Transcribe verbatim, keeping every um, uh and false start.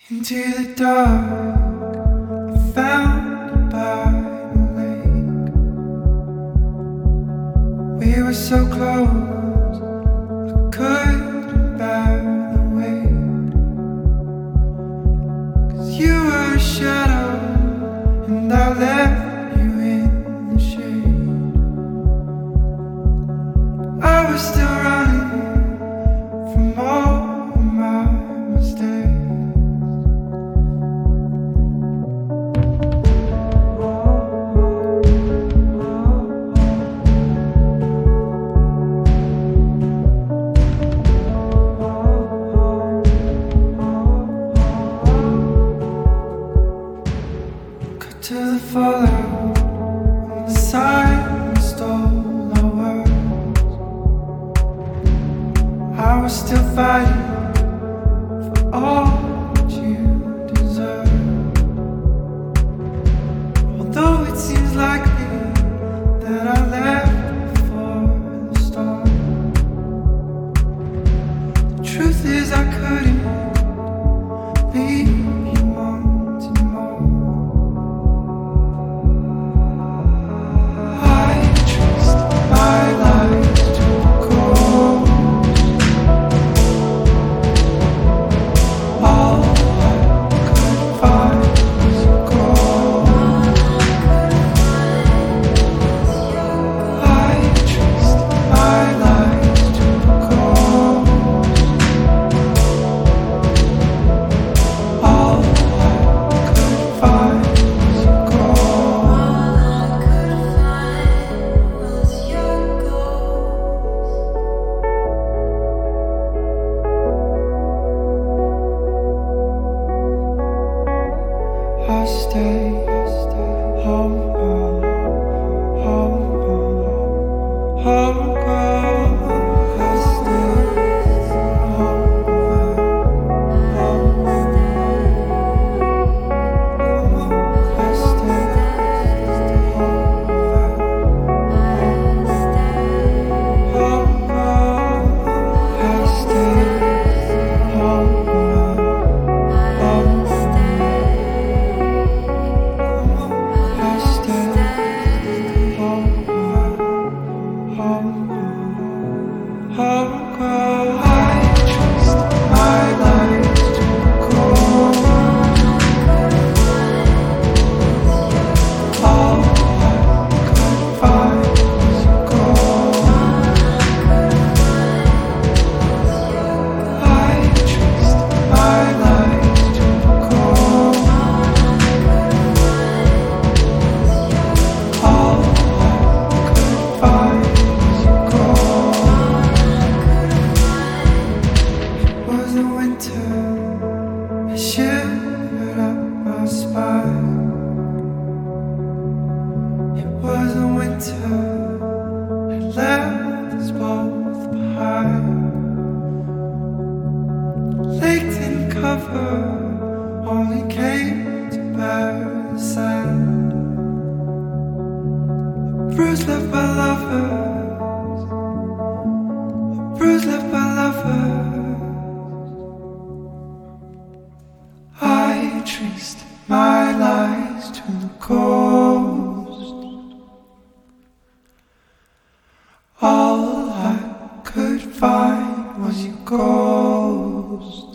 Into the dark, I found you by the lake. We were so close, I couldn't bear the weight. 'Cause you were a shadow, and I left you in the shade. I was still running from all of my mistakes. To the fallout, when the silence stole our words, I was still fighting for all that you deserve. Although it seems likely that I left before the storm, the truth is I couldn't leave you wanting more. I stay home, home, home, home, home, I stay home, home, I stay home, I stay home. I shivered up my spine. It was a winter that left us both behind. The lake didn't cover, only came to bear the sand. A bruise left by lovers, a bruise left by lovers. I traced my lies to the coast. All I could find was your ghost.